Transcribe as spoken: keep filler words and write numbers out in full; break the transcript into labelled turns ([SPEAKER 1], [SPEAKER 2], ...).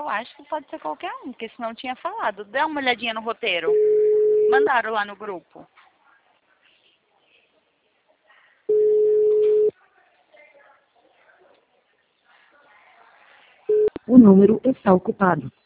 [SPEAKER 1] Eu acho que pode ser qualquer um, porque senão tinha falado. Dá uma olhadinha no roteiro. Mandaram lá no grupo.
[SPEAKER 2] O número está ocupado.